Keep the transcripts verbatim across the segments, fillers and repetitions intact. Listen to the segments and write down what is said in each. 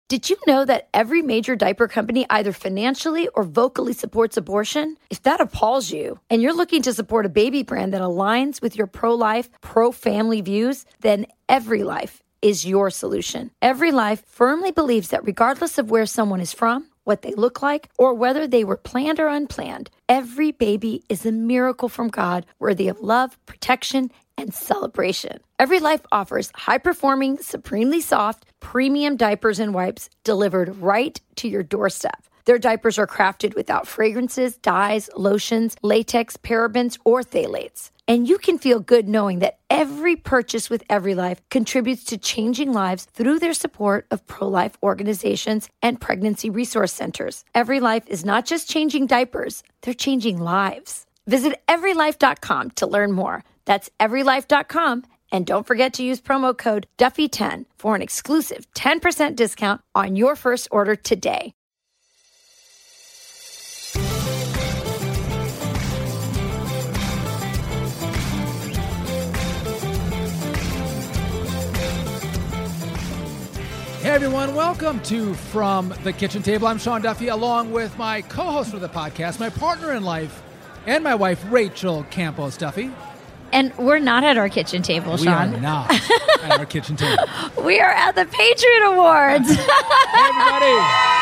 Did you know that every major diaper company either financially or vocally supports abortion? If that appalls you and you're looking to support a baby brand that aligns with your pro-life, pro-family views, then EveryLife is your solution. EveryLife firmly believes that regardless of where someone is from, what they look like, or whether they were planned or unplanned, every baby is a miracle from God worthy of love, protection, and celebration. EveryLife offers high-performing, supremely soft, premium diapers and wipes delivered right to your doorstep. Their diapers are crafted without fragrances, dyes, lotions, latex, parabens, or phthalates. And you can feel good knowing that every purchase with EveryLife contributes to changing lives through their support of pro-life organizations and pregnancy resource centers. EveryLife is not just changing diapers, they're changing lives. Visit every life dot com to learn more. That's every life dot com. And don't forget to use promo code Duffy ten for an exclusive ten percent discount on your first order today. Hey everyone, welcome to From the Kitchen Table. I'm Sean Duffy, along with my co-host for the podcast, my partner in life, and my wife, Rachel Campos Duffy. And we're not at our kitchen table, we Sean. We are not at our kitchen table. We are at the Patriot Awards. Hey everybody.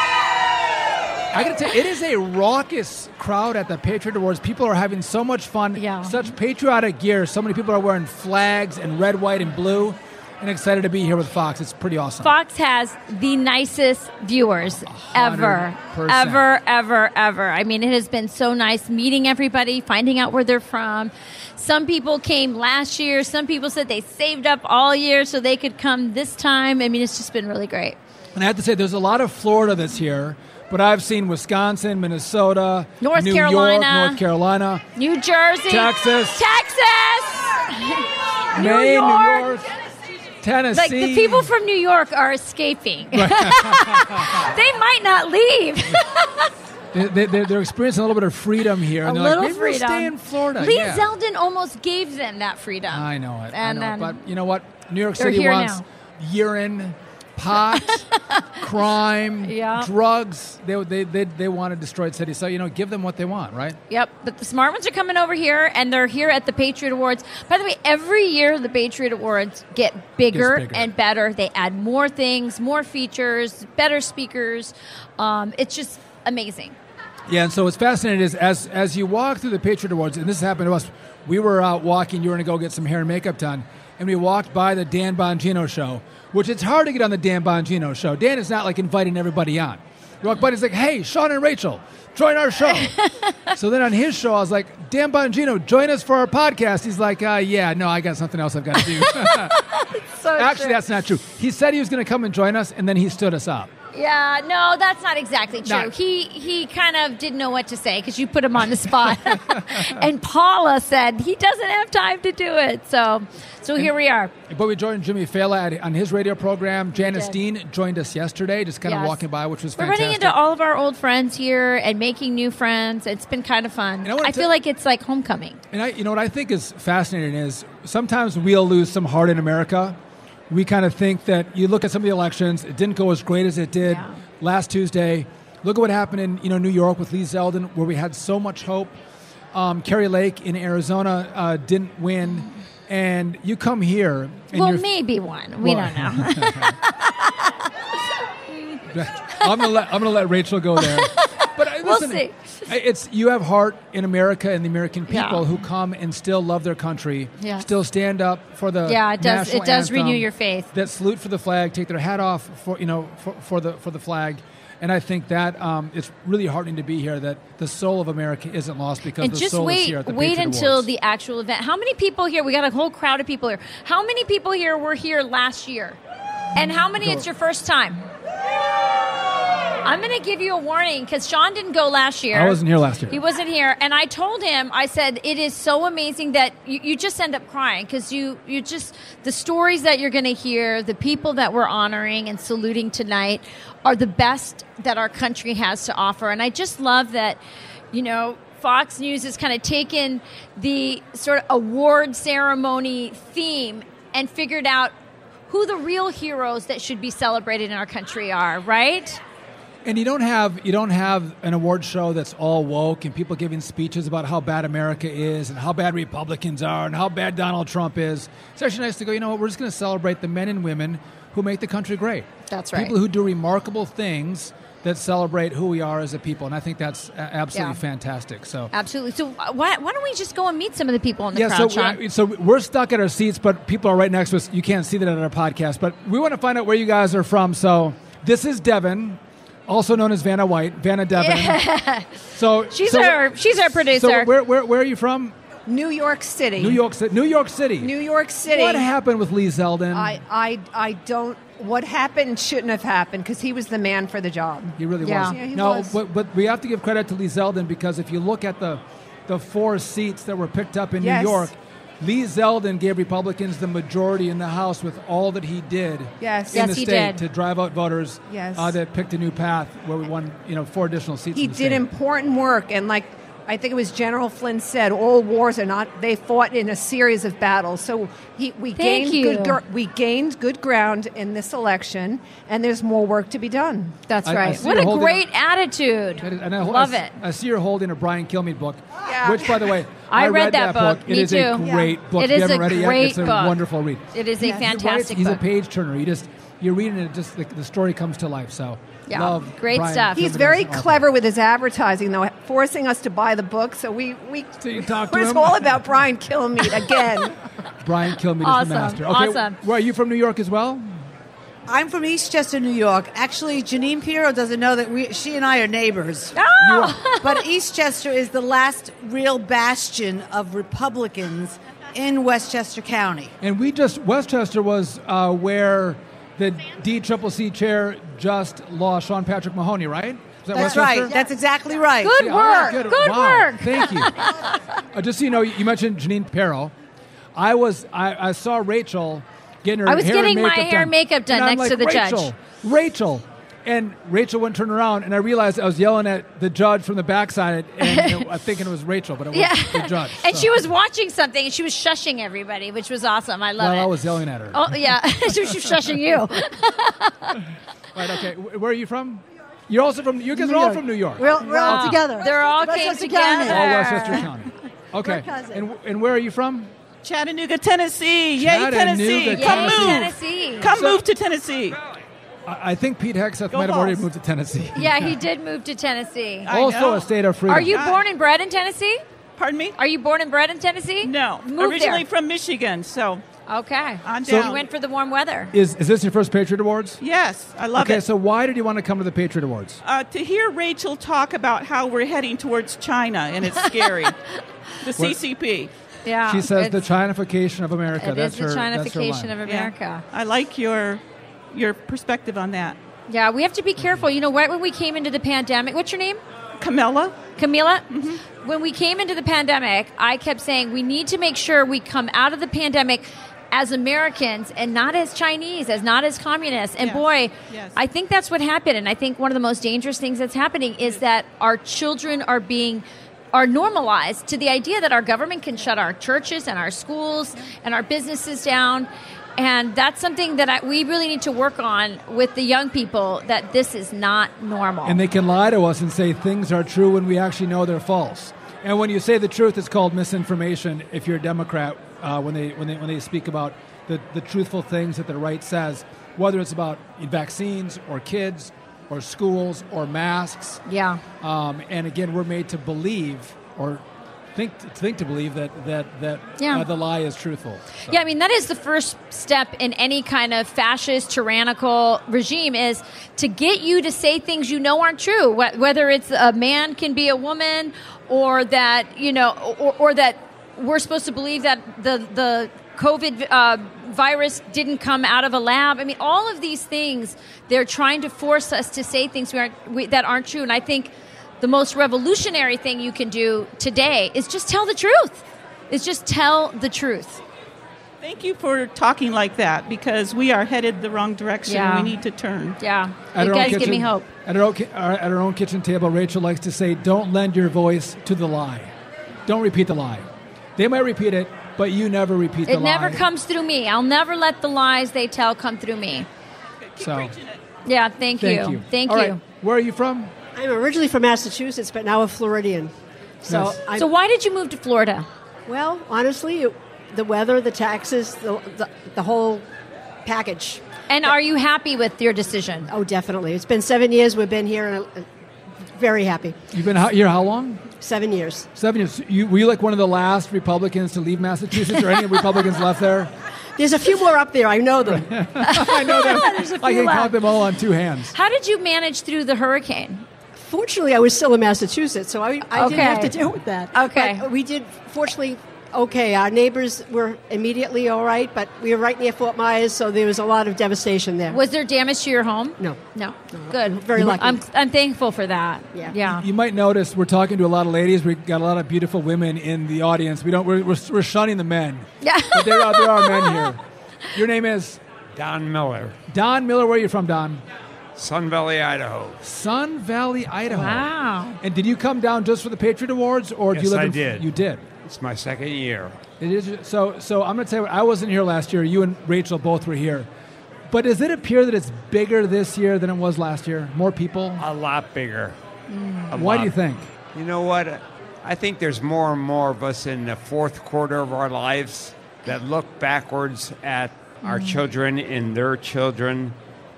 I gotta tell you, it is a raucous crowd at the Patriot Awards. People are having so much fun, yeah. Such patriotic gear. So many people are wearing flags and red, white, and blue. And excited to be here with Fox. It's pretty awesome. Fox has the nicest viewers ever, ever, ever, ever. I mean, it has been so nice meeting everybody, finding out where they're from. Some people came last year. Some people said they saved up all year so they could come this time. I mean, it's just been really great. And I have to say, there's a lot of Florida that's here, but I've seen Wisconsin, Minnesota, North New Carolina, York, North Carolina, New Jersey, Texas, Texas, Maine, New York. New York. Tennessee. Like, the people from New York are escaping. They might not leave. they, they, they're experiencing a little bit of freedom here. A and they're little like, maybe freedom. We'll stay in Florida. Lee yeah. Zeldin almost gave them that freedom. I know it. And I know then it. But you know what? New York they're City here wants now. urine, pot, crime, yeah. drugs. They, they, they, they want to destroy the city. So, you know, give them what they want, right? Yep. But the smart ones are coming over here, and they're here at the Patriot Awards. By the way, every year the Patriot Awards get bigger, bigger. and better. They add more things, more features, better speakers. Um, it's just amazing. Yeah, and so what's fascinating is as as you walk through the Patriot Awards, and this happened to us, we were out walking, you were going to go get some hair and makeup done, and we walked by the Dan Bongino show, which it's hard to get on the Dan Bongino show. Dan is not like inviting everybody on. You walk by and he's like, hey, Sean and Rachel, join our show. So then on his show, I was like, Dan Bongino, join us for our podcast. He's like, uh, yeah, no, I got something else I've got to do. So Actually, true. that's not true. He said he was going to come and join us, and then he stood us up. Yeah, no, that's not exactly true. No. He he kind of didn't know what to say because you put him on the spot. And Paula said he doesn't have time to do it. So so and, here we are. But we joined Jimmy Fallon at, on his radio program. Janice Dean joined us yesterday, just kind Yes. of walking by, which was We're fantastic. running into all of our old friends here and making new friends. It's been kind of fun. And I wanna I feel tell- like it's like homecoming. And I, you know what I think is fascinating is sometimes we'll lose some heart in America. We kind of think that you look at some of the elections, it didn't go as great as it did Yeah. last Tuesday. Look at what happened in you know New York with Lee Zeldin, where we had so much hope. Um, Kerry Lake in Arizona uh, didn't win, and you come here. And Well, you're, maybe one. We Well- don't know. I'm gonna let I'm gonna let Rachel go there. But uh, We'll listen, see. It's you have heart in America and the American people Yeah. who come and still love their country, Yes. still stand up for the Yeah, it does- national it does anthem, renew your faith. That salute for the flag, take their hat off for you know for, for the for the flag. And I think that um, it's really heartening to be here. That the soul of America isn't lost because And the just soul wait, is here at the wait Patriot until Awards. the actual event. How many people here? We got a whole crowd of people here. How many people here were here last year? And how many Go. it's your first time? I'm going to give you a warning because Sean didn't go last year. I wasn't here last year. He wasn't here. And I told him, I said, it is so amazing that you, you just end up crying because you, you just, the stories that you're going to hear, the people that we're honoring and saluting tonight are the best that our country has to offer. And I just love that, you know, Fox News has kind of taken the sort of award ceremony theme and figured out who the real heroes that should be celebrated in our country are, right? And you don't have you don't have an award show that's all woke and people giving speeches about how bad America is and how bad Republicans are and how bad Donald Trump is. It's actually nice to go, you know what, we're just going to celebrate the men and women who make the country great. That's right. People who do remarkable things that celebrate who we are as a people. And I think that's absolutely Yeah. fantastic. So Absolutely. So uh, why, why don't we just go and meet some of the people in the yeah, crowd, so, Sean? we- so we're stuck at our seats, but people are right next to us. You can't see that on our podcast. But we want to find out where you guys are from. So this is Devin, also known as Vanna White, Vanna Devin. Yeah. So She's so, our she's our producer. So where, where where are you from? New York City. New York City. New York City. New York City. What happened with Lee Zeldin? I, I, I don't. What happened shouldn't have happened because he was the man for the job. He really Yeah. was. Yeah, he no, was. But, but we have to give credit to Lee Zeldin because if you look at the the four seats that were picked up in Yes. New York, Lee Zeldin gave Republicans the majority in the House with all that he did Yes. in Yes, the he state did. to drive out voters Yes. uh, that picked a new path where we won, you know, four additional seats. He in the did state. important work, and like I think it was General Flynn said, all wars are not. They fought in a series of battles. So he, we Thank gained you. good. Gr- we gained good ground in this election, and there's more work to be done. That's I- I right. see what you're a holding great a- attitude. And I, Love I, it. I see you're holding a Brian Kilmeade book, Yeah. which, by the way, I read that book. It Me is a too. great Yeah. book. It if you is haven't a read it yet, great it's a book. wonderful read. It is a Yes. He writes- fantastic he's book. a page turner. You just you're reading it, just the, the story comes to life. So Yeah. love Great Brian stuff. He's Kilmeade very as an author. clever with his advertising, though, forcing us to buy the book. So we we. So you talk to It's him? all about Brian Kilmeade again. Brian Kilmeade Awesome. is the master. Okay, Awesome. Where are you from? New York as well? I'm from Eastchester, New York. Actually, Janine Pirro doesn't know that we, she and I are neighbors. Oh! But Eastchester is the last real bastion of Republicans in Westchester County. And we just Westchester was uh, where the D C C C chair just lost Sean Patrick Mahoney, right? Is that That's Westchester? right. That's exactly right. Good Yeah, all right, work. Good Wow, work. Thank you. uh, just so you know, you mentioned Janine Pirro. I was I, I saw Rachel getting her I was hair getting and my makeup hair done. and makeup done And I'm next like, to the Rachel, judge. Rachel. And Rachel wouldn't turn around, and I realized I was yelling at the judge from the backside, and you know, I'm thinking it was Rachel, but it was Yeah. the judge. and so. she was watching something, and she was shushing everybody, which was awesome. I love While it. I was yelling at her. Oh, yeah. she was shushing you. Right, okay. Wh- Where are you from? You're also from, you guys are all from New York. We're, we're all Wow. together. They're all came Westchester County. together. all Westchester County. Okay. We're cousins. And, and where are you from? Chattanooga, Tennessee. Yay, Chattanooga, Tennessee. Tennessee. Come Yay, move. Tennessee. Come So- move to Tennessee. I I think Pete Hegseth Go might have already Vols. moved to Tennessee. Yeah, he did move to Tennessee. I also know. a state of freedom. Are you God. born and bred in Tennessee? Pardon me? Are you born and bred in Tennessee? No. Moved Originally there. from Michigan, so Okay. on So- down. You went for the warm weather. Is is this your first Patriot Awards? Yes, I love okay, it. so why did you want to come to the Patriot Awards? uh, to hear Rachel talk about how we're heading towards China, and it's scary. The C C P. Yeah. She says the it's- Chinification of America. It that's is the her, that's her Chinification line. of Yeah. America. I like your your perspective on that. Yeah, we have to be careful. You know, right when we came into the pandemic, what's your name? Camilla? Camila? Mm-hmm. When we came into the pandemic, I kept saying we need to make sure we come out of the pandemic as Americans and not as Chinese, as not as communists. And Yes. boy, Yes. I think that's what happened. And I think one of the most dangerous things that's happening is that our children are being are normalized to the idea that our government can shut our churches and our schools and our businesses down. And that's something that I, we really need to work on with the young people, that this is not normal. And they can lie to us and say things are true when we actually know they're false. And when you say the truth, it's called misinformation. If you're a Democrat, uh, when they when they when they speak about the, the truthful things that the right says, whether it's about vaccines or kids or schools or masks. yeah. Um, and again, we're made to believe or think think to believe that that that Yeah. uh, the lie is truthful. So. Yeah, I mean, that is the first step in any kind of fascist, tyrannical regime, is to get you to say things you know aren't true, Wh- whether it's a man can be a woman, or that, you know, or, or that we're supposed to believe that the, the COVID uh, virus didn't come out of a lab. I mean, all of these things, they're trying to force us to say things we aren't, we, that aren't true. And I think the most revolutionary thing you can do today is just tell the truth. Is just tell the truth. Thank you for talking like that, because we are headed the wrong direction. Yeah. We need to turn. Yeah, At you our own guys give me kitchen- hope. At our, own, ki- our- at our own kitchen table, Rachel likes to say, don't lend your voice to the lie. Don't repeat the lie. They might repeat it, but you never repeat the It lie. never comes through me. I'll never let the lies they tell come through me. So, Yeah, thank, thank you. you. Thank All you. right, where are you from? I'm originally from Massachusetts, but now a Floridian. So, Nice. I'm, So why did you move to Florida? well, honestly, it, the weather, the taxes, the, the the whole package. And are you happy with your decision? Oh, definitely. It's been seven years we've been here, and uh, very happy. You've been ho- here how long? Seven years. Seven years. You, were you like one of the last Republicans to leave Massachusetts, or any Republicans left there? There's a few more up there. I know them. I know that. There's a I few can left. count them all on two hands. How did you manage through the hurricane? Fortunately, I was still in Massachusetts, so I, I Okay. didn't have to deal with that. Okay. But we did, fortunately, okay. Our neighbors were immediately all right, but we were right near Fort Myers, so there was a lot of devastation there. Was there damage to your home? No. No. Good. Very lucky. I'm, I'm thankful for that. Yeah. Yeah. You might notice we're talking to a lot of ladies. We've got a lot of beautiful women in the audience. We don't. We're, we're, we're shunning the men. Yeah. But there are, there are men here. Your name is Don Miller, Don Miller. Where are you from, Don? Sun Valley, Idaho. Sun Valley, Idaho. Wow. And did you come down just for the Patriot Awards, or do you Yes, live I in? did. You did. It's my second year. It is so. So I'm going to tell you. I wasn't here last year. You and Rachel both were here. But does it appear that it's bigger this year than it was last year? More people? A lot bigger. A Why lot. do you think? You know what? I think there's more and more of us in the fourth quarter of our lives that look backwards at our children and their children,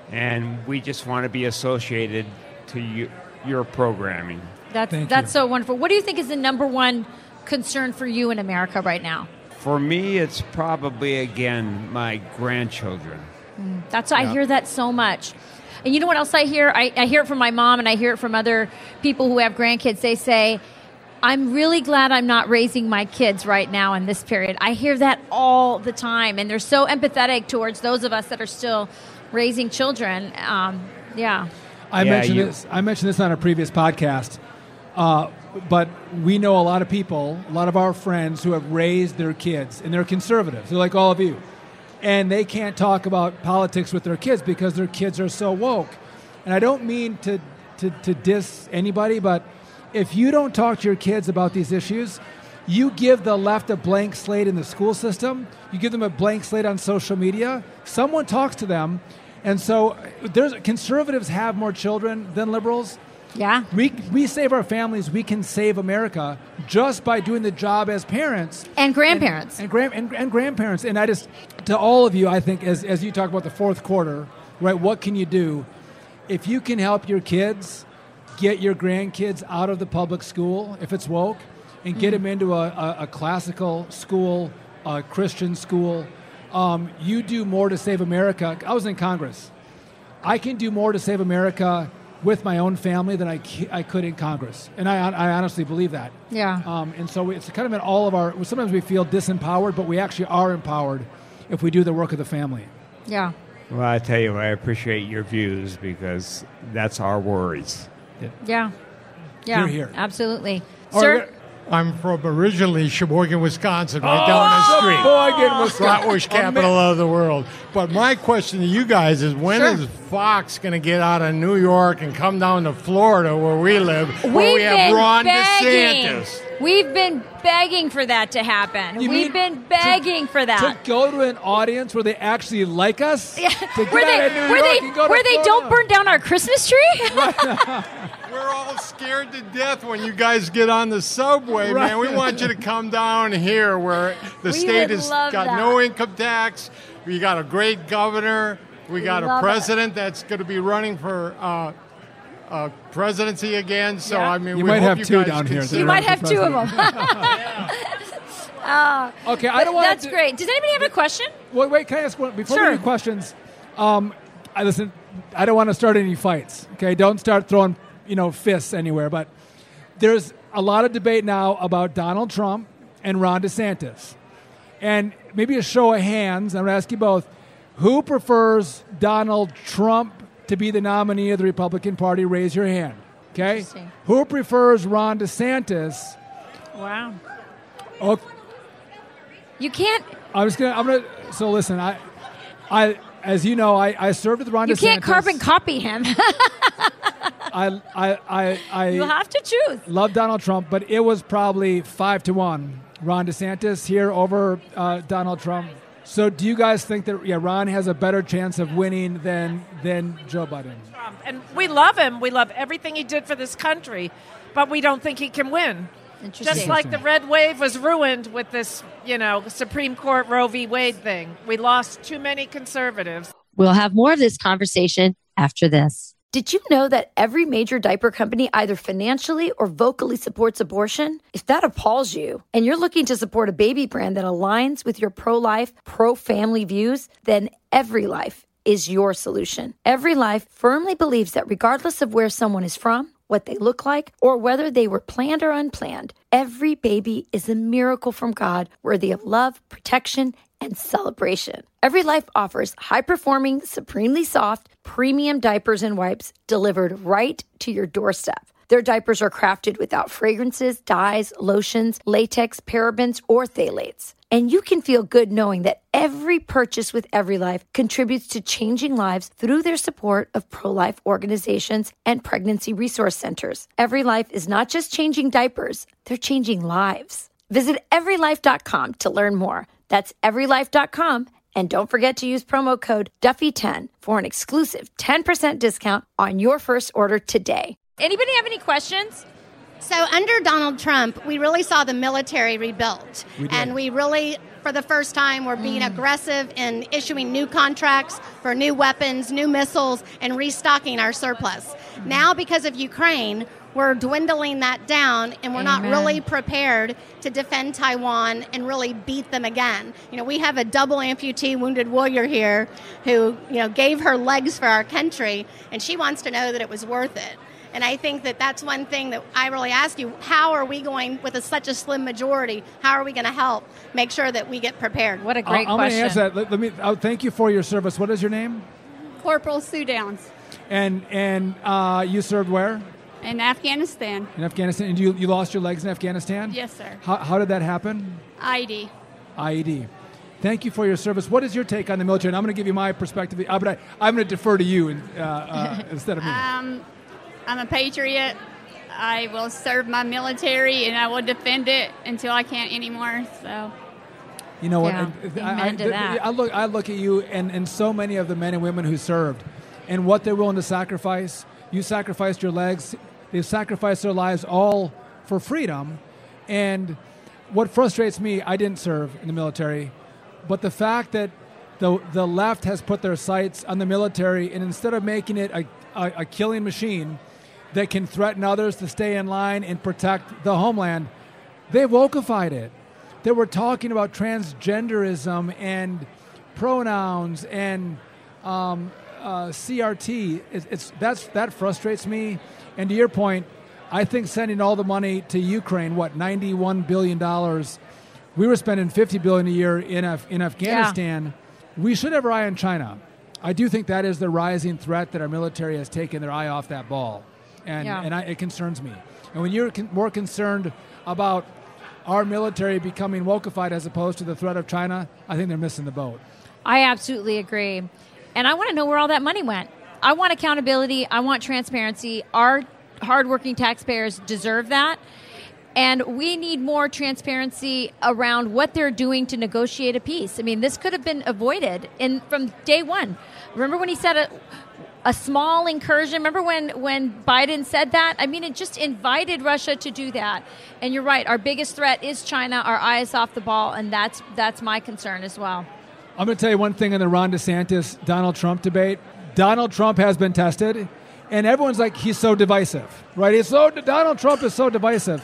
and we just want to be associated to you, your programming. That's Thank that's you. so wonderful. What do you think is the number one concern for you in America right now? For me, it's probably, again, my grandchildren. That's I Yeah. hear that so much. And you know what else I hear? I, I hear it from my mom, and I hear it from other people who have grandkids. They say, I'm really glad I'm not raising my kids right now in this period. I hear that all the time, and they're so empathetic towards those of us that are still raising children. Um, yeah. I Yeah, mentioned you- this. I mentioned this on a previous podcast. Uh, but we know a lot of people, a lot of our friends who have raised their kids, and they're conservatives. They're like all of you, and they can't talk about politics with their kids because their kids are so woke. And I don't mean to to, to diss anybody, but if you don't talk to your kids about these issues, you give the left a blank slate in the school system. You give them a blank slate on social media. Someone talks to them, and so there's conservatives have more children than liberals. Yeah. We we save our families. We can save America just by doing the job as parents And grandparents. and, and, grand, and, and grandparents. And I just to all of you, I think as as you talk about the fourth quarter, right? What can you do if you can help your kids get your grandkids out of the public school if it's woke, and get them into a, a, a classical school, a Christian school? Um, you do more to save America. I was in Congress. I can do more to save America with my own family than I, c- I could in Congress. And I, I honestly believe that. Yeah. Um, and so it's kind of in all of our, sometimes we feel disempowered, but we actually are empowered if we do the work of the family. Yeah. Well, I tell you, I appreciate your views because that's our worries. Yeah. Yeah. You're here. Absolutely. All Sir? right, I'm from originally Sheboygan, Wisconsin, right down the street. Sheboygan, Wisconsin. Bratwurst capital of the world. But my question to you guys is, when Sure. is Fox going to get out of New York and come down to Florida where we live, where We've we have been Ron begging. DeSantis? We've been begging for that to happen. You We've mean been begging to, for that. To go to an audience where they actually like us? To get where they, out of New where York they, and go to where they don't Florida? burn down our Christmas tree? We're all scared to death when you guys get on the subway, Right. man. We want you to come down here where the We state would has love got that. no income tax. We got a great governor. We got love a it. president that's going to be running for uh, uh, presidency again. So, Yeah. I mean, You we might hope have you two guys down here. consider- You might have two of them. Okay, I don't want That's to. great. Does anybody have a question? Wait, wait, can I ask one? Before Sure. we do questions, um, I listen, I don't want to start any fights, okay? Don't start throwing, you know, fists anywhere, but there's a lot of debate now about Donald Trump and Ron DeSantis. And maybe a show of hands, I'm going to ask you both, who prefers Donald Trump to be the nominee of the Republican Party? Raise your hand, okay? Interesting. Who prefers Ron DeSantis? Wow. Oh, You can't. I'm just gonna. I'm gonna. So listen, I, I, as you know, I, I served with Ron You DeSantis. can't carbon copy him. I, I, I, you I have to choose. love Donald Trump, but it was probably five to one Ron DeSantis here over uh, Donald Trump. So do you guys think that yeah, Ron has a better chance of winning than than Joe Biden? And we love him. We love everything he did for this country, but we don't think he can win. Just like the red wave was ruined with this, you know, Supreme Court Roe v. Wade thing. We lost too many conservatives. We'll have more of this conversation after this. Did you know that every major diaper company either financially or vocally supports abortion? If that appalls you and you're looking to support a baby brand that aligns with your pro-life, pro-family views, then Every Life is your solution. Every Life firmly believes that regardless of where someone is from, what they look like, or whether they were planned or unplanned, every baby is a miracle from God worthy of love, protection, and celebration. Every Life offers high-performing, supremely soft, premium diapers and wipes delivered right to your doorstep. Their diapers are crafted without fragrances, dyes, lotions, latex, parabens, or phthalates. And you can feel good knowing that every purchase with Every Life contributes to changing lives through their support of pro-life organizations and pregnancy resource centers. Every Life is not just changing diapers, they're changing lives. Visit every life dot com to learn more. That's every life dot com. And don't forget to use promo code Duffy ten for an exclusive ten percent discount on your first order today. Anybody have any questions? So under Donald Trump, we really saw the military rebuilt. We did. And we really, for the first time, were being Mm. aggressive in issuing new contracts for new weapons, new missiles, and restocking our surplus. Mm. Now, because of Ukraine, we're dwindling that down, and we're not Amen. really prepared to defend Taiwan and really beat them again. You know, we have a double amputee wounded warrior here who, you know, gave her legs for our country, and she wants to know that it was worth it. And I think that that's one thing that I really ask you, how are we going, with a, such a slim majority, how are we going to help make sure that we get prepared? What a I'll, I'm going to answer that. Let, let me. I'll thank you for your service. What is your name? Corporal Sue Downs And and uh, you served where? in Afghanistan. In Afghanistan. And you you lost your legs in Afghanistan? Yes, sir. How, how did that happen? I D. I E D. Thank you for your service. What is your take on the military? And I'm going to give you my perspective, uh, but I, I'm going to defer to you uh, uh, instead of me. Um, I'm a patriot. I will serve my military, and I will defend it until I can't anymore. So, You know what? Yeah, I, I, amen to I, that. I look. I look at you, and, and so many of the men and women who served, and what they're willing to sacrifice. You sacrificed your legs. They've sacrificed their lives all for freedom. And what frustrates me, I didn't serve in the military, but the fact that the the left has put their sights on the military, and instead of making it a, a, a killing machine that can threaten others to stay in line and protect the homeland, they've wokeified it. They were talking about transgenderism and pronouns and um, uh, C R T. It's, it's that's that frustrates me. And to your point, I think sending all the money to Ukraine, what ninety-one billion dollars, we were spending fifty billion dollars a year in Af- in Afghanistan. Yeah. We should have our eye on China. I do think that is the rising threat that our military has taken their eye off that ball, and Yeah. and I, it concerns me. And when you're con- more concerned about our military becoming wokeified as opposed to the threat of China, I think they're missing the boat. I absolutely agree. And I want to know where all that money went. I want accountability. I want transparency. Our hardworking taxpayers deserve that. And we need more transparency around what they're doing to negotiate a peace. I mean, this could have been avoided in from day one. Remember when he said a, a small incursion? Remember when, when Biden said that? I mean, it just invited Russia to do that. And you're right. Our biggest threat is China. Our eye is off the ball, and that's that's my concern as well. I'm going to tell you one thing in the Ron DeSantis Donald Trump debate. Donald Trump has been tested, and everyone's like, he's so divisive, right? He's so Donald Trump is so divisive.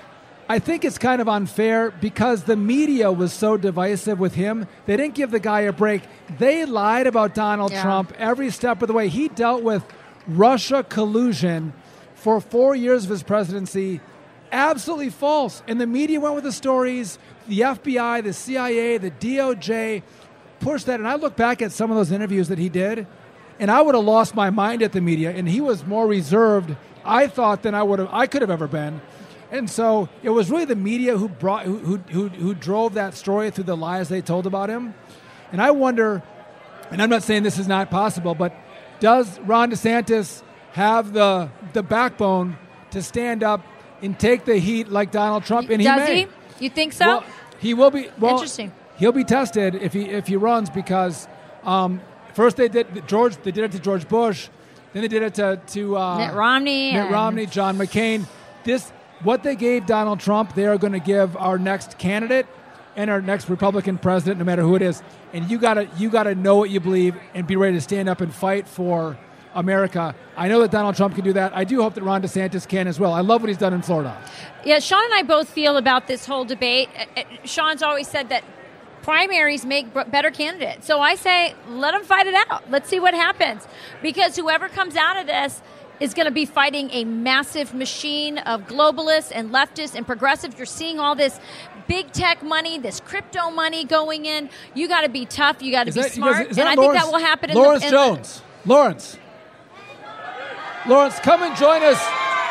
I think it's kind of unfair because the media was so divisive with him. They didn't give the guy a break. They lied about Donald Yeah. Trump every step of the way. He dealt with Russia collusion for four years of his presidency. Absolutely false. And the media went with the stories. The F B I, the C I A, the D O J pushed that. And I look back at some of those interviews that he did, and I would have lost my mind at the media. And he was more reserved, I thought, than I would have. I could have ever been. And so it was really the media who brought, who, who, who, who drove that story through the lies they told about him. And I wonder, and I'm not saying this is not possible, but does Ron DeSantis have the the backbone to stand up and take the heat like Donald Trump? And he Does may. he? You think so? Well, he will be. Well, Interesting. He'll be tested if he if he runs because um, first they did George. They did it to George Bush. Then they did it to to uh, Mitt Romney. Mitt and- Romney, John McCain. This what they gave Donald Trump. They are going to give our next candidate and our next Republican president, no matter who it is. And you gotta you gotta know what you believe and be ready to stand up and fight for America. I know that Donald Trump can do that. I do hope that Ron DeSantis can as well. I love what he's done in Florida. Yeah, Sean and I both feel about this whole debate. Uh, uh, Sean's always said that primaries make b- better candidates. So I say, let them fight it out. Let's see what happens. Because whoever comes out of this is going to be fighting a massive machine of globalists and leftists and progressives. You're seeing all this big tech money, this crypto money going in. You got to be tough. You got to be that- smart. is- is and that I Lawrence- think that will happen in Lawrence the in the- Jones. Lawrence. Lawrence, come and join us.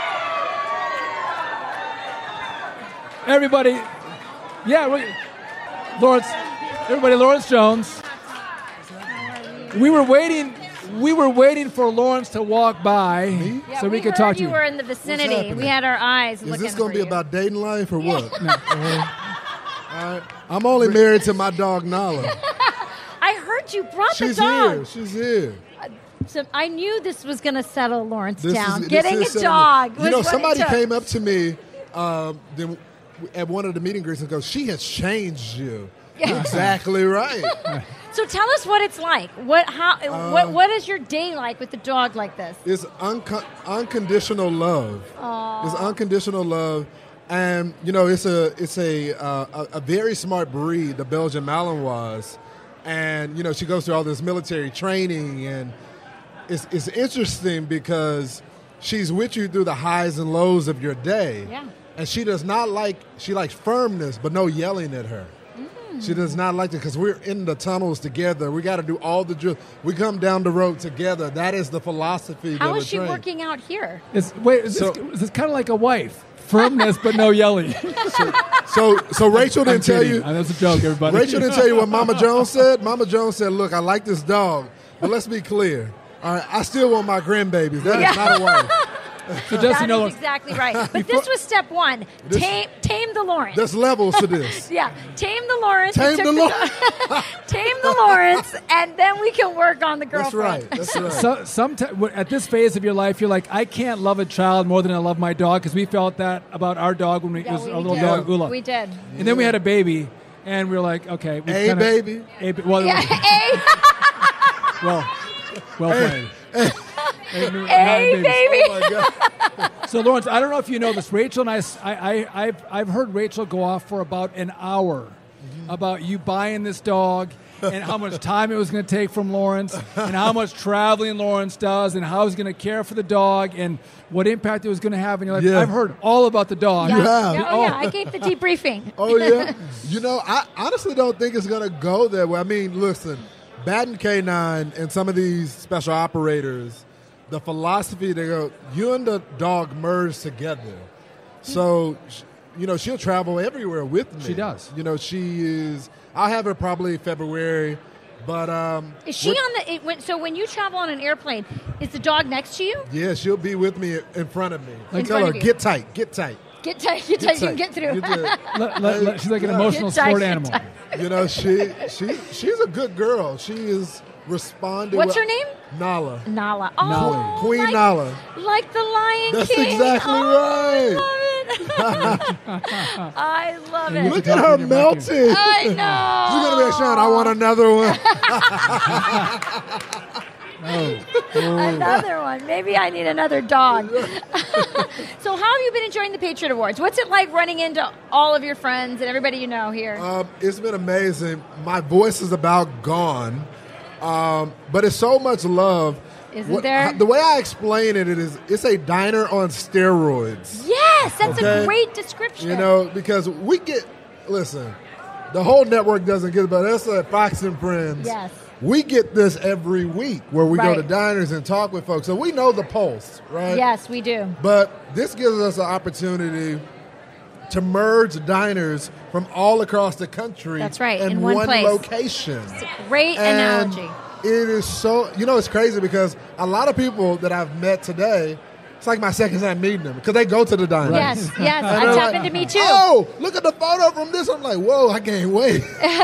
Everybody. Yeah, we, Lawrence. Everybody, Lawrence Jones. We were waiting. We were waiting for Lawrence to walk by Yeah, so we, we could heard talk to you you. were in the vicinity. happening? We had our eyes Is looking this going for to be you. about dating life or what? Uh-huh. All right. I'm only married to my dog Nala. I heard you brought She's the dog. here. She's here. So I knew this was going to settle Lawrence This down. is- this Getting is a settlement. dog. You was know, what it somebody took. came up to me um, then at one of the meeting greets and goes, "She has changed you." Yeah. Exactly right. So tell us what it's like. What how Uh, what what is your day like with a dog like this? It's unco- unconditional love. Aw. It's unconditional love, and you know, it's a it's a uh, a, a very smart breed, the Belgian Malinois, and you know, she goes through all this military training, and it's it's interesting because she's with you through the highs and lows of your day. Yeah. And she does not like she likes firmness, but no yelling at her. She does not like it because we're in the tunnels together. We got to do all the drills. We come down the road together. That is the philosophy. How that is we're she trained. working out here? It's, wait, is So- this, is this kind of like a wife? Firmness, but no yelling. So, so Rachel I'm didn't tell kidding. you. Uh, That's a joke, everybody. Rachel didn't tell you what Mama Jones said. Mama Jones said, "Look, I like this dog, but let's be clear. All right, I still want my grandbabies. That is not a wife." So just That you know, is exactly right. But this was step one. This- tame tame the Lawrence. There's levels to this. Yeah, tame the Lawrence. Tame It took the Law- tame the Lawrence, and then we can work on the That's girlfriend. right. That's right. So, sometime, at this phase of your life, you're like, I can't love a child more than I love my dog, because we felt that about our dog when we Yeah, was we a little did. dog, Ula. We did. And then we had a baby, and we were like, okay. we A kinda- baby? A, ba- well, Yeah, A, well, well played. A, not A baby. baby. Oh my God. So, Lawrence, I don't know if you know this. Rachel and I, I, I I've, I've heard Rachel go off for about an hour Mm-hmm. about you buying this dog and how much time it was going to take from Lawrence and how much traveling Lawrence does and how he's going to care for the dog and what impact it was going to have. And you're like, Yeah. I've heard all about the dog. Yeah. have. Yeah, oh, yeah, I gave the debriefing. Oh yeah. You know, I honestly don't think it's gonna go that way. I mean, listen, Batten K nine and some of these special operators, the philosophy they go, you and the dog merge together. So, sh- you know, she'll travel everywhere with me. She does. You know, she is. I'll have her probably February, but um, Is she with- on the? It, when, so when you travel on an airplane, is the dog next to you? Yeah, she'll be with me in front of me. In Tell front her, of you. get tight, get tight. Get tight, get tight, you can get through. Get tight. Let- let- let- she's like an Yeah. emotional Get tight, sport get animal. tight. You know, she she she's a good girl. She is responding. What's with- her name? Nala. Nala. Oh, Queen like, Nala. like the Lion That's King. exactly oh, right. I love it. I love it. Look at her melting. I know. She's gonna be like, Sean, I want another one. Oh. Another one. Maybe I need another dog. So how have you been enjoying the Patriot Awards? What's it like running into all of your friends and everybody you know here? Um, it's been amazing. My voice is about gone, um, but it's so much love. Isn't there? The way I explain it, it is it's a diner on steroids. Yes, that's Okay. a great description. You know, because we get listen, the whole network doesn't get it, but us at Fox and Friends. Yes. We get this every week where we Right. go to diners and talk with folks. So we know the pulse, right? Yes, we do. But this gives us an opportunity to merge diners from all across the country. That's right, in, in one place. location. Great And analogy. It is so, you know, it's crazy because a lot of people that I've met today it's like my second time meeting them because they go to the diner. Yes, yes, And that's they're happened like, to me too. Oh, look at the photo from this. I'm like, whoa, I gained weight.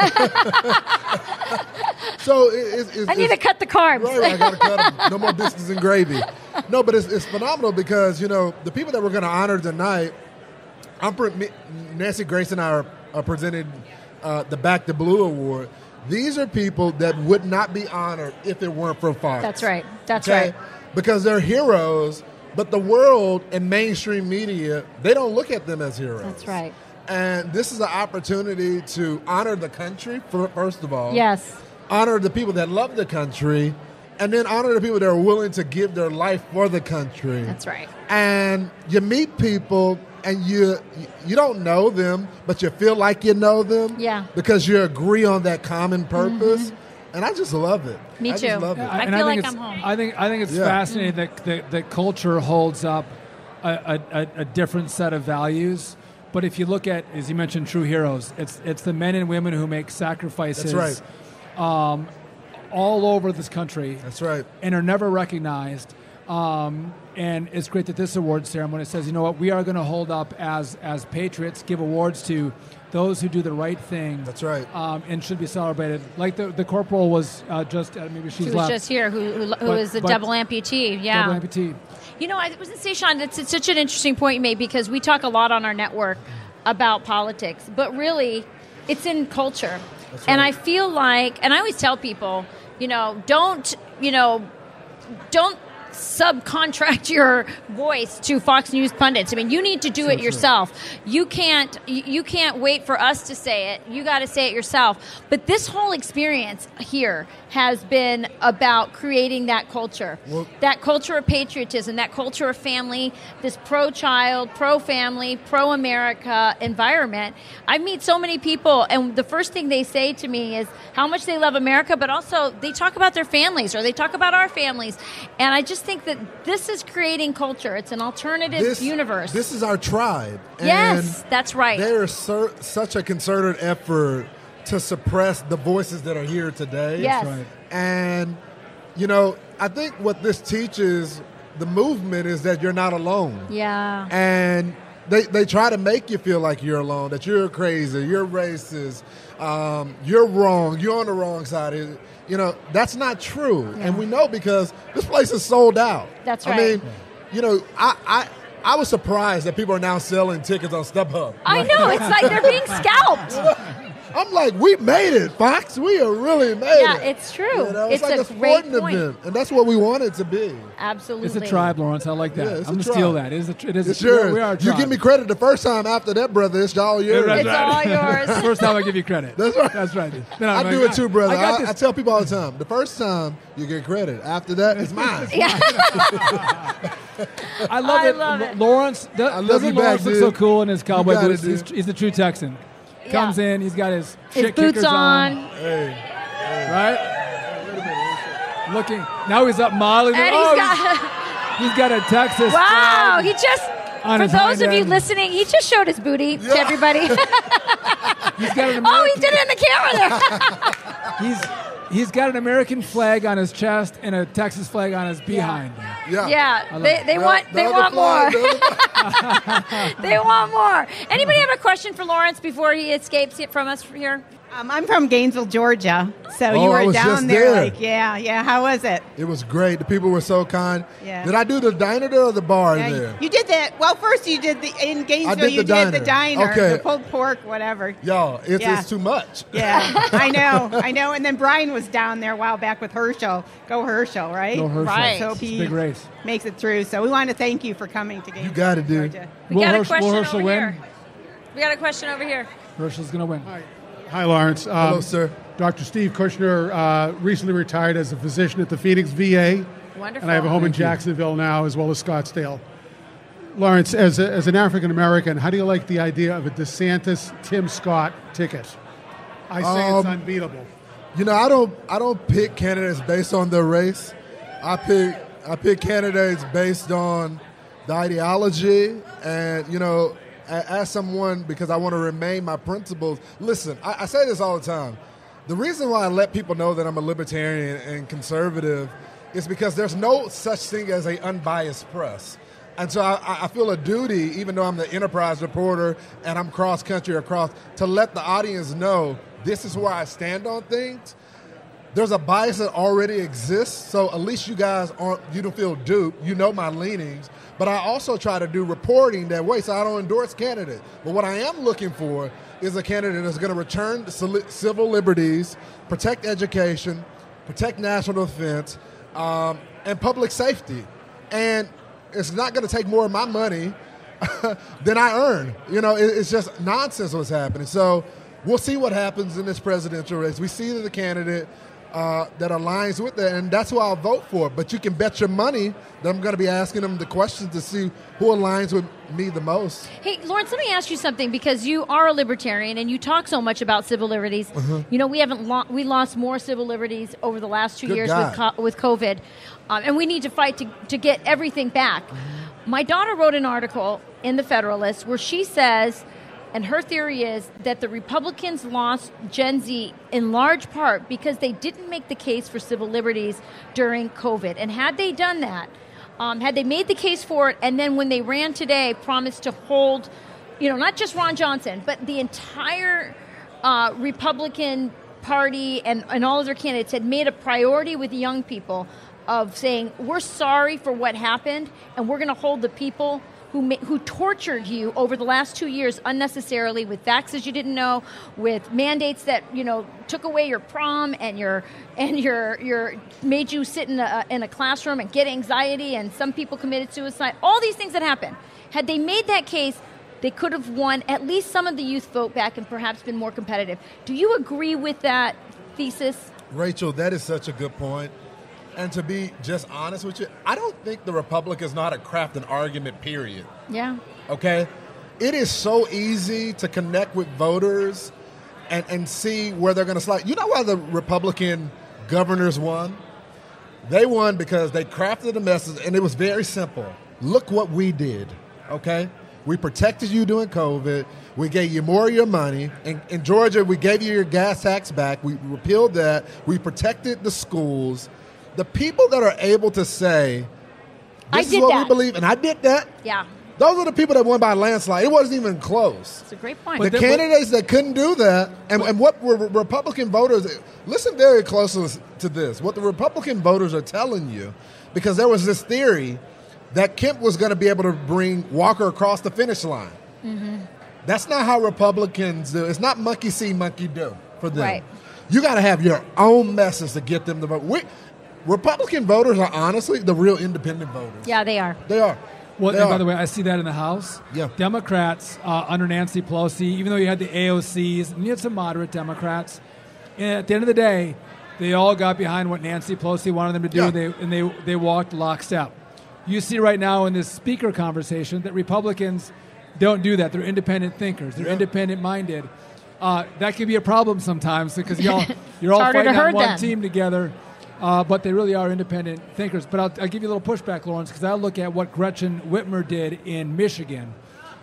So it, it's, it's, I need to cut the carbs. Right, right, I got to cut them. No more biscuits and gravy. No, but it's, it's phenomenal because, you know, the people that we're going to honor tonight, I'm pre- me, Nancy Grace and I are, are presenting uh, the Back to Blue Award. These are people that would not be honored if it weren't for Fox. That's right. That's okay? right. Because they're heroes, but the world and mainstream media, they don't look at them as heroes. That's right. And this is an opportunity to honor the country, for, first of all. Yes. Honor the people that love the country, and then honor the people that are willing to give their life for the country. That's right. And you meet people, and you you don't know them, but you feel like you know them. Yeah. Because you agree on that common purpose. Mm-hmm. And I just love it. Me I too. Just love it. I And feel think like it's- I'm home. I think I think it's Yeah. fascinating that, that that culture holds up a, a, a different set of values. But if you look at, as you mentioned, true heroes, it's it's the men and women who make sacrifices. That's right. Um, all over this country. That's right. And are never recognized. Um, and it's great that this award ceremony says, you know what, we are going to hold up as as patriots, give awards to those who do the right thing. That's right. Um, and should be celebrated. Like the, the corporal was uh, just, uh, maybe she's She was left. just here, who who, who But- is the but- double amputee. Yeah. Double amputee. You know, I was going to say, Sean, it's, it's such an interesting point you made because we talk a lot on our network about politics, but really, it's in culture. That's And I right. feel like, and I always tell people, you know, don't, you know, don't subcontract your voice to Fox News pundits. I mean, you need to do So it true. yourself. You can't you you can't wait for us to say it. You got to say it yourself. But this whole experience here has been about creating that culture. Well- that culture of patriotism, that culture of family, this pro-child, pro-family, pro-America environment. I meet so many people, and the first thing they say to me is how much they love America, but also they talk about their families or they talk about our families. And I just think that this is creating culture. It's an alternative This, universe. This is our tribe. Yes, And that's right. There is sur- such a concerted effort to suppress the voices that are here today. Yes. That's right. And, you know, I think what this teaches the movement is that you're not alone. Yeah. And they, they try to make you feel like you're alone, that you're crazy, you're racist, um, you're wrong, you're on the wrong side. It- You know, that's not true. And we know because this place is sold out. That's I right. mean, you know, I, I I was surprised that people are now selling tickets on StubHub. I know. It's like they're being scalped. I'm like, we made it, Fox. We are really made Yeah, it. it's true. You know, It's like a a great sporting point. event, and that's what we want it to be. Absolutely. It's a tribe, Lawrence. I like that. Yeah, it's I'm a going to steal tribe. that. It is a, tr- it is It's a, we're- yours. We are a You tribe. give me credit the first time. After that, brother, it's all yours. That's It's right. all yours. First time I give you credit. That's right. That's right. Then I I'm do like, it too, brother. I got I, this. I tell people all the time. The first time you get credit. After that, it's mine. I love I it. love it. Lawrence, do, love doesn't you back, Lawrence look dude. so cool in his cowboy got it, boots? He's, dude. he's the true Texan. Comes in, he's got his, His shit boots kickers on. Hey. right? Looking. Now he's up modeling. And oh, he's got. he's got a Texas. Wow, flag he just. on For his those hind of you end. listening, he just showed his booty to everybody. He's got an oh, American, he did it in the camera there. he's he's got an American flag on his chest and a Texas flag on his behind. Yeah. Yeah, love they, it. they The- want the they other want flag, more. the other They want more. Anybody have a question for Lawrence before he escapes it from us here? Um, I'm from Gainesville, Georgia. So Oh, you I were was down just there, there. like, yeah, yeah. How was it? It was great. The people were so kind. Yeah. Did I do the diner there or the bar Yeah, there? you did that. Well, first you did the in Gainesville. did you the did the diner. diner, Okay. the pulled pork, whatever. Y'all, it's, Yeah. it's too much. Yeah, I know, I know. And then Brian was down there a while back with Herschel. Go Herschel, right? Go Herschel. Right. So It's a he big race. makes it through. So we want to thank you for coming to Gainesville, You got it, dude. Georgia. We Will got a Herschel- will question Herschel over win? here. We got a question over here. Herschel's going to win. Hi, Lawrence. Um, Hello, sir. Doctor Steve Kushner uh, recently retired as a physician at the Phoenix V A. Wonderful. And I have a home in Thank you. Jacksonville now, as well as Scottsdale. Lawrence, as, a, as an African American, how do you like the idea of a DeSantis Tim Scott ticket? I say it's Um, unbeatable. You know, I don't I don't pick candidates based on their race. I pick I pick candidates based on the ideology and, you know, a- as someone, because I want to remain my principles. Listen, I, I say this all the time. The reason why I let people know that I'm a libertarian and conservative is because there's no such thing as an unbiased press. And so I, I feel a duty, even though I'm the enterprise reporter and I'm cross-country across, to let the audience know this is where I stand on things. There's a bias that already exists, so at least you guys aren't, you don't feel duped. You know my leanings. But I also try to do reporting that way, so I don't endorse candidates. But what I am looking for is a candidate that's going to return civil liberties, protect education, protect national defense, um, and public safety. And it's not going to take more of my money than I earn. You know, it, it's just nonsense what's happening. So we'll see what happens in this presidential race. We see the candidate uh, that aligns with that, and that's who I'll vote for. But you can bet your money that I'm going to be asking them the questions to see who aligns with me the most. Hey, Lawrence, let me ask you something, because you are a libertarian and you talk so much about civil liberties. Uh-huh. You know, we haven't lo- we lost more civil liberties over the last two Good years God. with co- with COVID, um, and we need to fight to, to get everything back. Mm-hmm. My daughter wrote an article in the Federalist where she says, and her theory is that the Republicans lost Gen Z in large part because they didn't make the case for civil liberties during COVID. And had they done that, um, had they made the case for it, and then when they ran today, promised to hold, you know, not just Ron Johnson, but the entire uh, Republican Party and, and all of their candidates had made a priority with young people of saying, we're sorry for what happened, and we're going to hold the people who ma- who tortured you over the last two years unnecessarily with vaxes you didn't know, with mandates that, you know, took away your prom and your and your your made you sit in a in a classroom and get anxiety, and some people committed suicide. All these things that happened. Had they made that case, they could have won at least some of the youth vote back and perhaps been more competitive. Do you agree with that thesis? Rachel, that is such a good point. And to be just honest with you, I don't think the Republicans know how to craft an argument, period. Yeah. Okay? It is so easy to connect with voters and, and see where they're going to slide. You know why the Republican governors won? They won because they crafted a message, and it was very simple. Look what we did, okay? We protected you during COVID. We gave you more of your money. In, in Georgia, we gave you your gas tax back. We repealed that. We protected the schools. The people that are able to say, I this is did what that. we believe, and I did that, Yeah. those are the people that won by a landslide. It wasn't even close. It's a great point. The candidates that couldn't do that, and, and what were Republican voters, listen very closely to this, what the Republican voters are telling you, because there was this theory that Kemp was going to be able to bring Walker across the finish line. Mm-hmm. That's not how Republicans do. It's not monkey see, monkey do for them. Right. You got to have your own message to get them to vote. We, Republican voters are honestly the real independent voters. Yeah, they are. They are. Well, They and are. by the way, I see that in the House. Yeah. Democrats uh, under Nancy Pelosi, even though you had the A O Cs and you had some moderate Democrats, and at the end of the day, they all got behind what Nancy Pelosi wanted them to do, Yeah. and, they, and they they walked lockstep. You see right now in this speaker conversation that Republicans don't do that. They're independent thinkers. They're Yeah. independent-minded. Uh, that can be a problem sometimes because y'all, you're It's all harder to fighting on herd one them. team together. Uh, but they really are independent thinkers. But I'll, I'll give you a little pushback, Lawrence, because I look at what Gretchen Whitmer did in Michigan.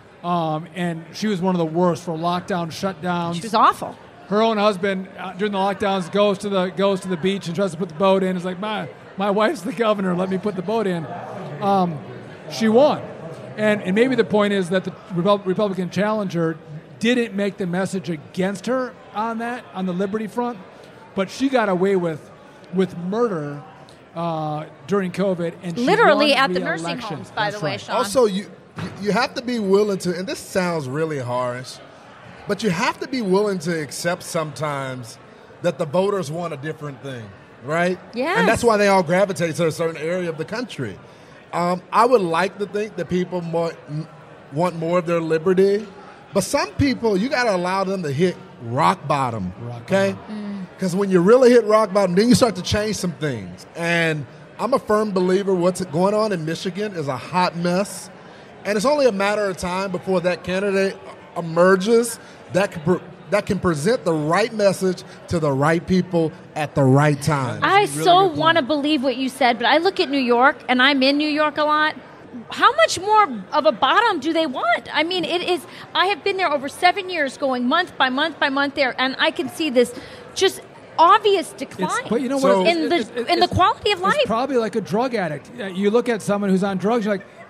Um, and she was one of the worst for lockdown, shutdowns. She was awful. Her own husband, uh, during the lockdowns, goes to the goes to the beach and tries to put the boat in. It's like, my, my wife's the governor. Let me put the boat in. Um, she won. And, and maybe the point is that the Repub- Republican challenger didn't make the message against her on that, on the liberty front. But she got away with with murder uh, during COVID, and she Literally won at the nursing re-election. homes, by That's the way, right. Sean. Also, you you have to be willing to, and this sounds really harsh, but you have to be willing to accept sometimes that the voters want a different thing, right? Yes. And that's why they all gravitate to a certain area of the country. Um, I would like to think that people more, m- want more of their liberty, but some people, you got to allow them to hit rock bottom, okay? Because when you really hit rock bottom, then you start to change some things. And I'm a firm believer what's going on in Michigan is a hot mess. And it's only a matter of time before that candidate emerges that can, pre- that can present the right message to the right people at the right time. I so want to believe what you said, but I look at New York, and I'm in New York a lot. How much more of a bottom do they want? I mean, it is. I have been there over seven years, going month by month by month there, and I can see this just obvious decline It's, but you know what? in the It's- it's- in the it's- quality of life. It's probably like a drug addict. Uh, You look at someone who's on drugs, you're like,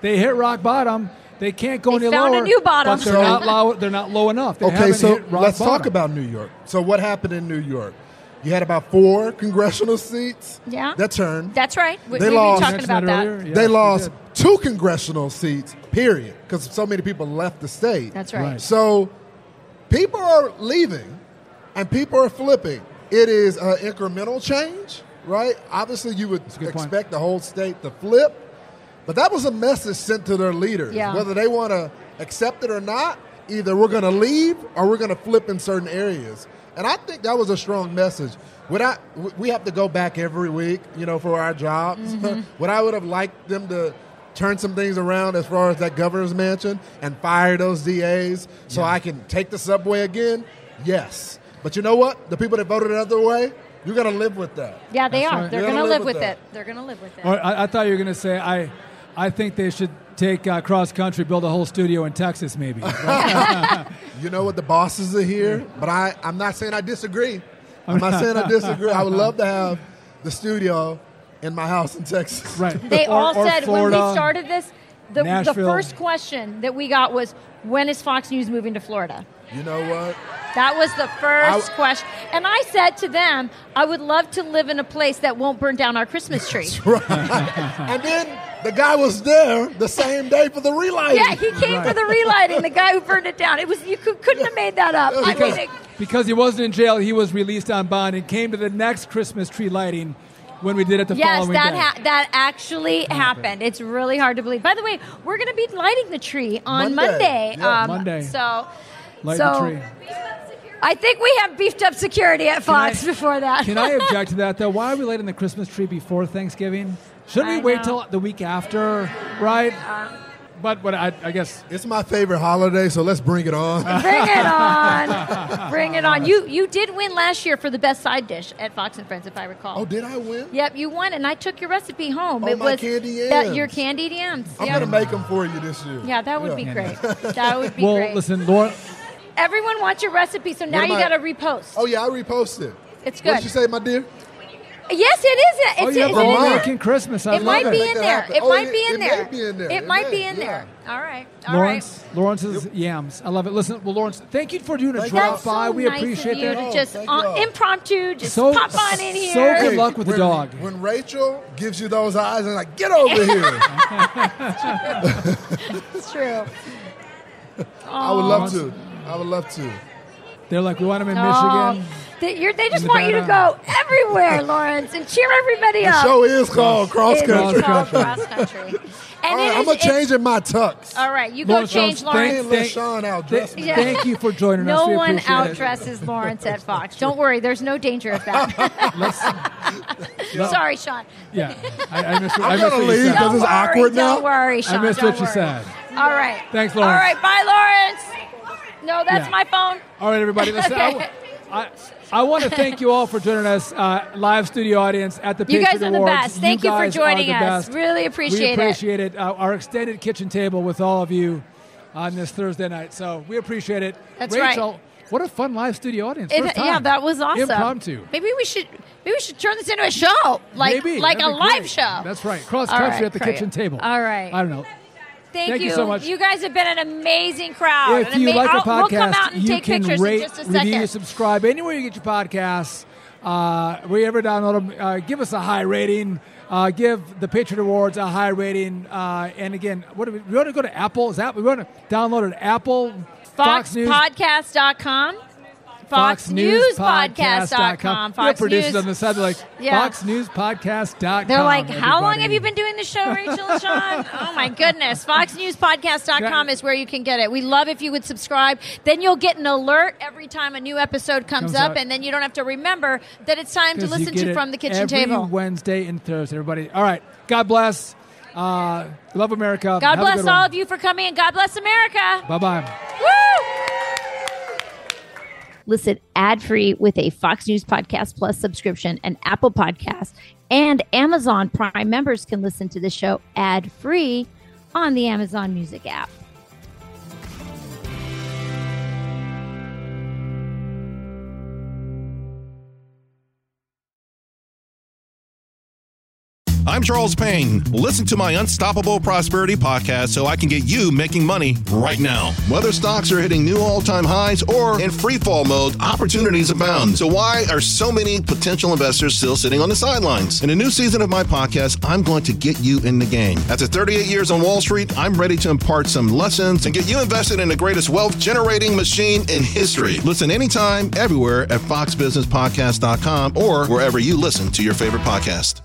They hit rock bottom. They can't go They any found lower. a new bottom. But they're So- not low. They're not low enough. They Okay, haven't so hit rock let's bottom. talk about New York. So what happened in New York? You had about four congressional seats Yeah. that turned. That's right. We, They we lost- were talking about that. Earlier? Yeah, they we lost did. two congressional seats, period, because so many people left the state. That's right. Right. So people are leaving and people are flipping. It is an incremental change, right? Obviously, you would a good point. expect the whole state to flip, but that was a message sent to their leaders. Yeah. Whether they want to accept it or not, either we're going to leave or we're going to flip in certain areas. And I think that was a strong message. Would I, we have to go back every week, you know, for our jobs. Mm-hmm. Would I would have liked them to turn some things around as far as that governor's mansion and fire those D As so I can take the subway again? Yes. But you know what? The people that voted the other way, you're going to live with that. Yeah, they That's are. right. They're You're going to gonna live live with with it. They're going to live with it. Or I, I thought you were going to say I, I think they should take uh, cross country, build a whole studio in Texas, maybe. You know what? The bosses are here, but I, I'm not saying I disagree. I'm not saying I disagree. I would love to have the studio in my house in Texas. Right. They Or- all or said Florida, when we started this, the, the Nashville. first question that we got was, when is Fox News moving to Florida? You know what? That was the first I- question. And I said to them, I would love to live in a place that won't burn down our Christmas tree. And then the guy was there the same day for the relighting. Yeah, he came for the relighting, the guy who burned it down. It was you could, couldn't have made that up. I because, mean, it, because he wasn't in jail, he was released on bond and came to the next Christmas tree lighting when we did it the yes, following that day. ha- that actually happened. It's really hard to believe. By the way, we're going to be lighting the tree on Monday. Monday. Yeah, Monday. So, Light so the tree. I think we have beefed up security at Fox I- before that. Can I object to that, though? Why are we lighting the Christmas tree before Thanksgiving? Shouldn't we I wait know. till the week after, right? but but I, I guess It's my favorite holiday, so let's bring it on. Bring it on. Bring it on. You you did win last year for the best side dish at Fox and Friends, if I recall. Oh, did I win? Yep, you won, and I took your recipe home. Oh, it my was candy that, yams. your candied yams. I'm Yep. going to make them for you this year. Yeah, that would Yeah. be great. That would be well, great. listen, Laura. Everyone wants your recipe, so now What am you I- got to repost. Oh, yeah, I reposted. It's What good. did you say, my dear? Yes, it is. It's, Oh, you have it's the in whole there. American Christmas. I It love might it. be Make in that there. happen. It Oh, might it- be in it there. may be in there. It It might may, be in yeah. there. All right. All Lawrence, right. Lawrence's yams. I love it. Listen, well, Lawrence, thank you for doing a Thank drop you. That's by. so we nice appreciate of you that. to Oh, just thank uh, y'all. impromptu, just So- pop on in so here. good luck with the when, dog. When Rachel gives you those eyes and like, get over here. It's true. I would love to. I would love to. They're like, we want them in No. Michigan. They, you're, they just In want you to Nevada. go everywhere, Lawrence, and cheer everybody The up. show is called Cross It is Country. called Cross Country. And All right, it I'm is- going to it's- change in my tux. All right, you go Lawrence, change, Lawrence, Lawrence. Can't let Sean outdress me. Yeah. Thank you for joining No us. We one appreciate it. outdresses Lawrence at Fox. Don't worry, there's no danger of that. No. Sorry, Sean. Yeah, I, I missed, I I'm missed gonna what you leave said. because Don't it's worry, awkward now. Don't worry, Sean. I missed don't what you worry. said. All right. Thanks, All Lawrence. right, bye, Lawrence. No, that's Yeah. my phone. All right, everybody. Listen, Okay. I, I, I want to thank you all for joining us, uh, live studio audience at the You Patriot guys are the Awards. best. Thank you for guys are joining the us. best. Really appreciate we it. appreciate it. Uh, our extended kitchen table with all of you on this Thursday night. So we appreciate it. That's right. Rachel, what a fun live studio audience. It- First yeah, time. that was awesome. Impromptu. Maybe we should maybe we should turn this into a show, like Maybe. like a That'd be live great. show. That's right. Cross All country right, at the great. kitchen table. All right. I don't know. Thank, Thank you so much. You guys have been an amazing crowd. If An you ama- like I'll- the podcast, we'll come out and you take can pictures rate, in just a review, second. subscribe anywhere you get your podcasts. Uh, wherever you download them, uh, give us a high rating. Uh, give the Patriot Awards a high rating. Uh, and again, what do we, we want to go to Apple? Is that we want to download it? Apple, Fox, fox News, podcast dot com. fox news podcast dot com. We have Fox producers News. on the side. They're like, Yeah. fox news podcast dot com. They're like, how long everybody." have you been doing the show, Rachel and Sean? Oh, my goodness. fox news podcast dot com is where you can get it. We love if you would subscribe. Then you'll get an alert every time a new episode comes, Comes up, out. and then you don't have to remember that it's time to 'Cause you listen get to it From the Kitchen every Table. Wednesday and Thursday, everybody. All right. God bless. Uh, love America. God Have a bless good all one. of you for coming, and God bless America. Bye-bye. Woo! Listen ad-free with a Fox News Podcast Plus subscription, and Apple Podcasts, and Amazon Prime members can listen to the show ad-free on the Amazon Music app. I'm Charles Payne. Listen to my Unstoppable Prosperity podcast so I can get you making money right now. Whether stocks are hitting new all-time highs or in free fall mode, opportunities abound. So why are so many potential investors still sitting on the sidelines? In a new season of my podcast, I'm going to get you in the game. After thirty-eight years on Wall Street, I'm ready to impart some lessons and get you invested in the greatest wealth-generating machine in history. Listen anytime, everywhere at fox business podcast dot com or wherever you listen to your favorite podcast.